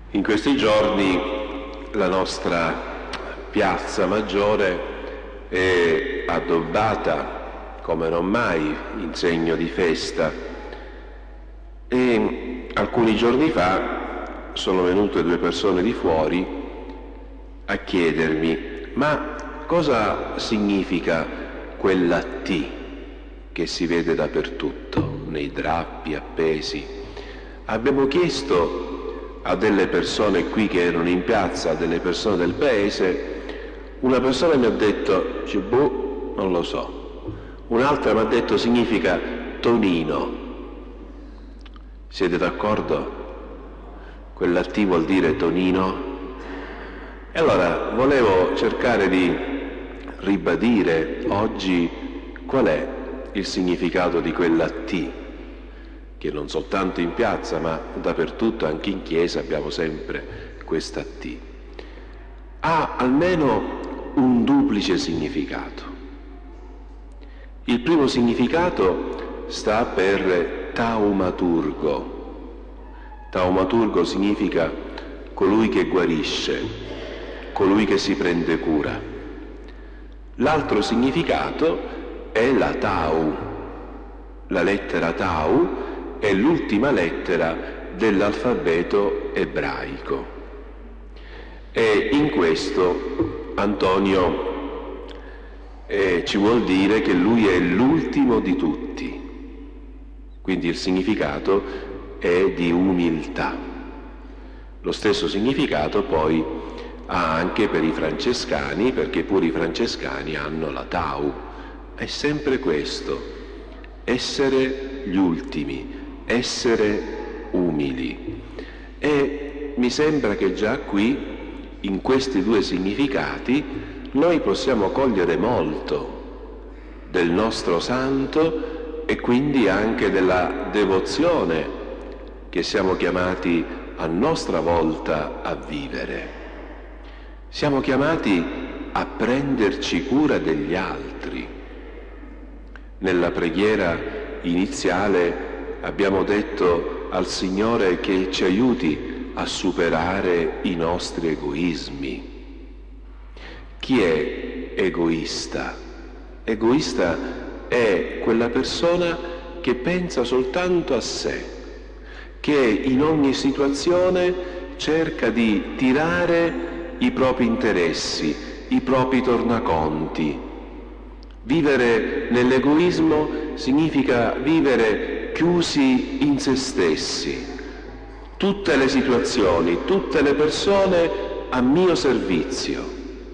In questi giorni la nostra piazza Maggiore è addobbata come non mai in segno di festa e alcuni giorni fa sono venute due persone di fuori a chiedermi: ma cosa significa quella T che si vede dappertutto, nei drappi appesi? Abbiamo chiesto a delle persone qui che erano in piazza, a delle persone del paese. Una persona mi ha detto, boh, non lo so. Un'altra mi ha detto significa Tonino. Siete d'accordo? Quella T vuol dire Tonino? E allora volevo cercare di ribadire oggi qual è il significato di quella T, che non soltanto in piazza ma dappertutto, anche in chiesa abbiamo sempre questa T. Ha almeno un duplice significato. Il primo significato sta per taumaturgo. Taumaturgo significa colui che guarisce, colui che si prende cura. L'altro significato è la tau. La lettera tau è l'ultima lettera dell'alfabeto ebraico. E in questo Antonio ci vuol dire che lui è l'ultimo di tutti. Quindi il significato è di umiltà. Lo stesso significato poi ha anche per i francescani, perché pure i francescani hanno la tau. È sempre questo: essere gli ultimi, essere umili. E mi sembra che già qui, in questi due significati, noi possiamo cogliere molto del nostro santo e quindi anche della devozione che siamo chiamati a nostra volta a vivere. Siamo chiamati a prenderci cura degli altri. Nella preghiera iniziale abbiamo detto al Signore che ci aiuti a superare i nostri egoismi. Chi è egoista? Egoista è quella persona che pensa soltanto a sé, che in ogni situazione cerca di tirare i propri interessi, i propri tornaconti. Vivere nell'egoismo significa vivere chiusi in se stessi, tutte le situazioni, tutte le persone a mio servizio.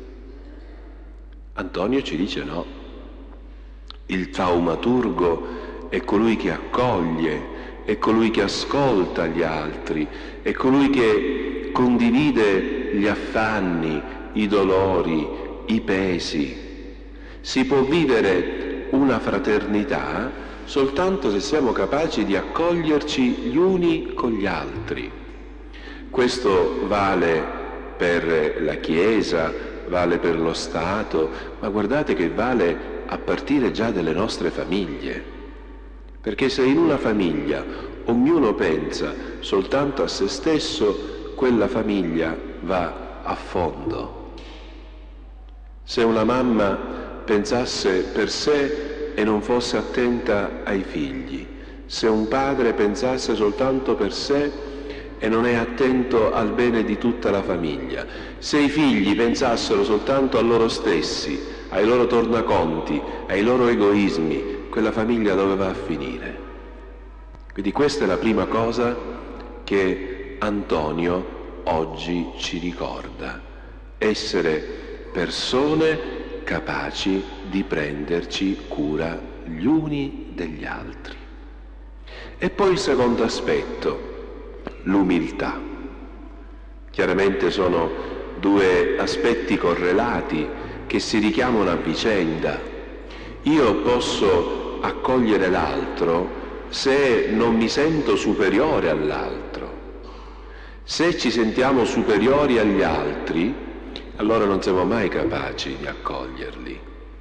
Antonio ci dice no. Il taumaturgo è colui che accoglie, è colui che ascolta gli altri, è colui che condivide gli affanni, i dolori, i pesi. Si può vivere una fraternità soltanto se siamo capaci di accoglierci gli uni con gli altri. Questo vale per la Chiesa, vale per lo Stato, ma guardate che vale a partire già dalle nostre famiglie. Perché se in una famiglia ognuno pensa soltanto a se stesso, quella famiglia va a fondo. Se una mamma pensasse per sé e non fosse attenta ai figli, se un padre pensasse soltanto per sé e non è attento al bene di tutta la famiglia, se i figli pensassero soltanto a loro stessi, ai loro tornaconti, ai loro egoismi, quella famiglia dove va a finire? Quindi questa è la prima cosa che Antonio oggi ci ricorda: essere persone capaci di prenderci cura gli uni degli altri. E poi il secondo aspetto, l'umiltà. Chiaramente sono due aspetti correlati che si richiamano a vicenda. Io posso accogliere l'altro se non mi sento superiore all'altro. Se ci sentiamo superiori agli altri, allora non siamo mai capaci di accoglierli.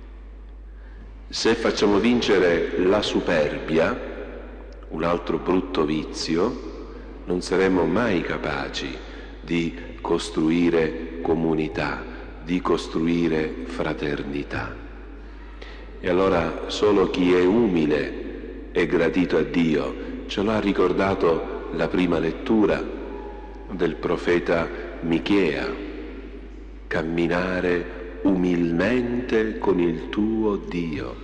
Se facciamo vincere la superbia, un altro brutto vizio, non saremo mai capaci di costruire comunità, di costruire fraternità. E allora solo chi è umile è gradito a Dio. Ce lo ha ricordato la prima lettura del profeta Michea: camminare umilmente con il tuo Dio.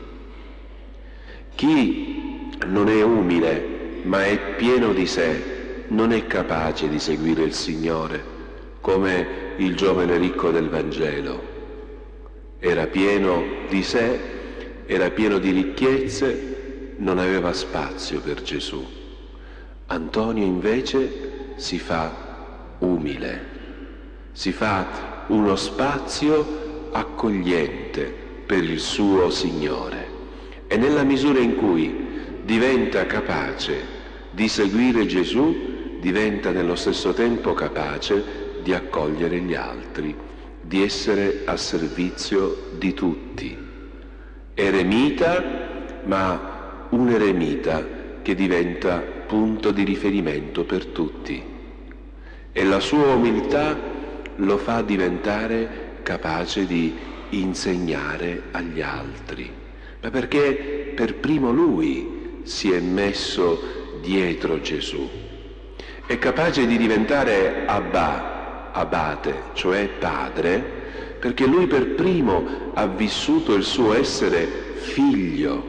Chi non è umile ma è pieno di sé non è capace di seguire il Signore, come il giovane ricco del Vangelo. Era pieno di sé, era pieno di ricchezze, non aveva spazio per Gesù. Antonio invece si fa umile, si fa uno spazio accogliente per il suo Signore, e nella misura in cui diventa capace di seguire Gesù, diventa nello stesso tempo capace di accogliere gli altri, di essere a servizio di tutti. Eremita, ma un eremita che diventa punto di riferimento per tutti. E la sua umiltà lo fa diventare capace di insegnare agli altri, ma perché per primo lui si è messo dietro Gesù. È capace di diventare abate, cioè padre, perché lui per primo ha vissuto il suo essere figlio.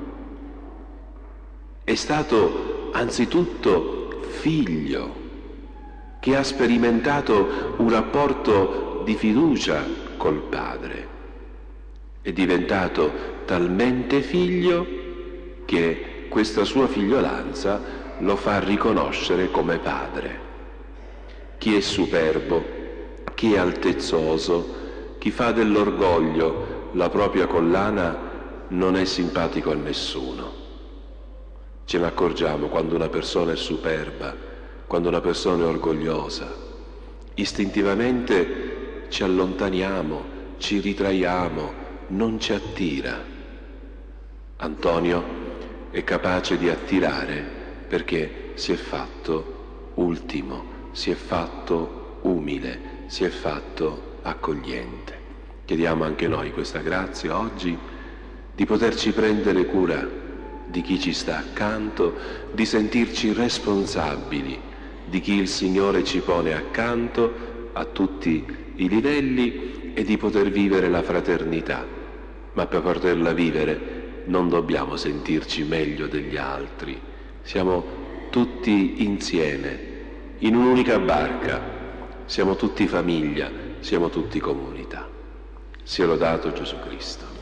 È stato anzitutto figlio, che ha sperimentato un rapporto di fiducia col padre. È diventato talmente figlio che questa sua figliolanza lo fa riconoscere come padre. Chi è superbo, chi è altezzoso, chi fa dell'orgoglio la propria collana non è simpatico a nessuno. Ce ne accorgiamo quando una persona è superba, quando una persona è orgogliosa. Istintivamente ci allontaniamo, ci ritraiamo, non ci attira. Antonio è capace di attirare perché si è fatto ultimo, si è fatto umile, si è fatto accogliente. Chiediamo anche noi questa grazia oggi di poterci prendere cura di chi ci sta accanto, di sentirci responsabili di chi il Signore ci pone accanto a tutti i livelli e di poter vivere la fraternità. Ma per poterla vivere non dobbiamo sentirci meglio degli altri. Siamo tutti insieme, in un'unica barca, siamo tutti famiglia, siamo tutti comunità. Sia lodato Gesù Cristo.